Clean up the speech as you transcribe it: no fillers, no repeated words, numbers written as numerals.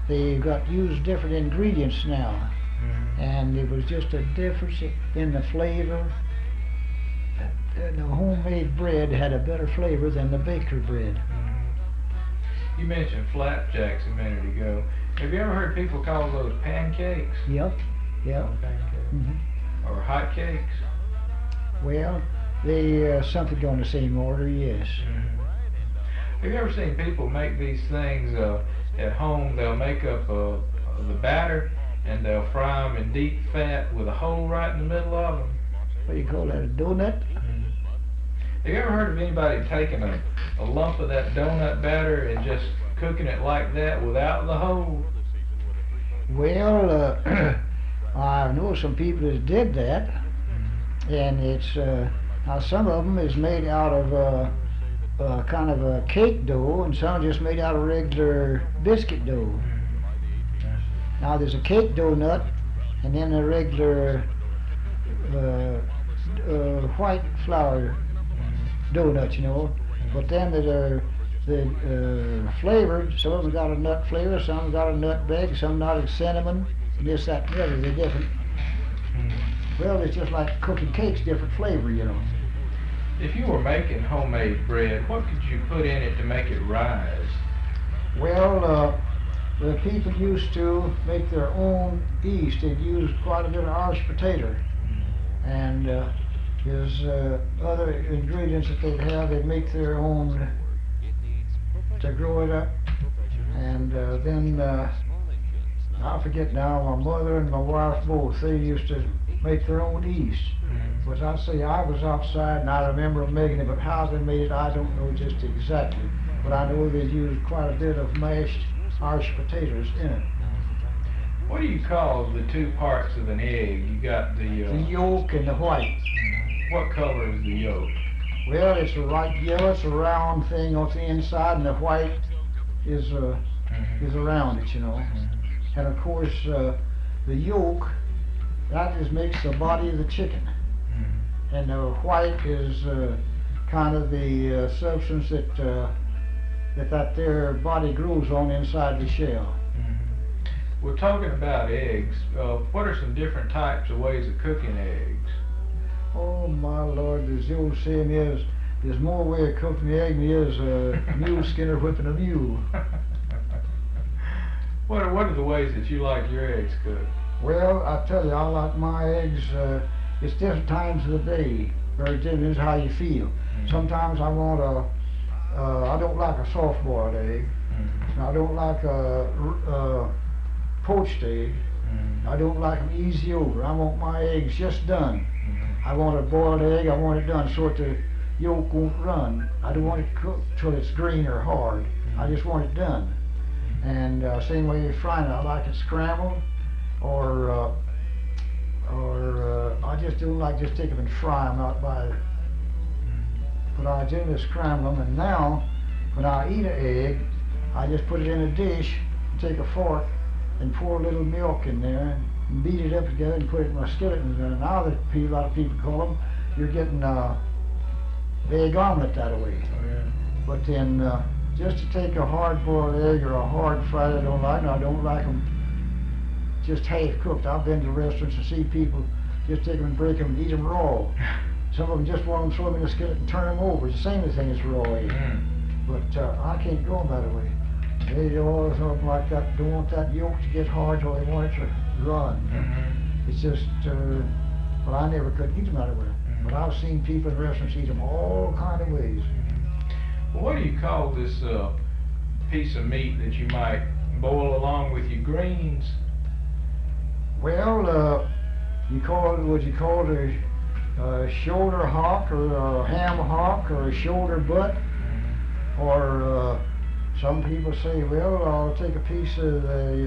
they got used different ingredients now, and it was just a difference in the flavor. And the homemade bread had a better flavor than the baker bread. You mentioned flapjacks a minute ago. Have you ever heard people call those pancakes? Yep, yep. Pancakes. Hmm. Or hot cakes? Well, they something on the same order, yes. Have you ever seen people make these things at home? They'll make up the batter and they'll fry them in deep fat with a hole right in the middle of them. What do you call that, a donut? Have you ever heard of anybody taking a lump of that donut batter and just cooking it like that without the hole? Well, I know some people that did that, and it's now some of them is made out of kind of a cake dough, and some just made out of regular biscuit dough. Now there's a cake donut, and then a regular white flour donuts, you know. But then the flavored, some of them got a nut flavor, some got a nutmeg, some got a cinnamon, this, that, and the other. They're different. Well, it's just like cooking cakes, different flavor, you know. If you were making homemade bread, what could you put in it to make it rise? Well, the people used to make their own yeast. They'd use quite a bit of Irish potato, and there's other ingredients that they'd have. They'd make their own to grow it up, and then I forget now. My mother and my wife both, they used to make their own yeast. But I say I was outside and I remember them making it, but how they made it I don't know just exactly. But I know they used quite a bit of mashed Irish potatoes in it. What do you call the two parts of an egg? You got the yolk and the white. What color is the yolk? Well, it's a light yellow. It's a round thing on the inside, and the white is around it, you know. And of course, the yolk, that just makes the body of the chicken, and the white is kind of the substance that their body grows on inside the shell. We're talking about eggs. What are some different types of ways of cooking eggs? Oh my Lord, as the old saying is, there's more way of cooking the egg than there is a mule skinner whipping a mule. What are the ways that you like your eggs cooked? Well, I tell you, I like my eggs, it's different times of the day. Very different is how you feel. Sometimes I want I don't like a soft boiled egg. I don't like a poached egg. I don't like them easy over. I want my eggs just done. I want a boiled egg, I want it done so that the yolk won't run. I don't want it cooked till it's green or hard. I just want it done. And same way frying it, I like it scrambled, or I just don't like just take them and fry them out by. But I generally scramble them, and now when I eat an egg, I just put it in a dish, take a fork, and pour a little milk in there, and beat it up together, and put it in my skillet. And now that a lot of people call them, you're getting egg omelet that way. But then just to take a hard-boiled egg or a hard fried, I don't like. And I don't like them just half cooked. I've been to restaurants and see people just take them and break them and eat them raw. Some of them just want them throw them in the skillet and turn them over. It's the same thing as raw egg. But I can't go them that way. They all something like that. Don't want that yolk to get hard, or they want it to run. It's just, well, I never could eat them that way. But I've seen people in restaurants eat them all kind of ways. Well, what do you call this piece of meat that you might boil along with your greens? Well, you call it, what you call it, a shoulder hock, or a ham hock, or a shoulder butt, or some people say, well, I'll take a piece of the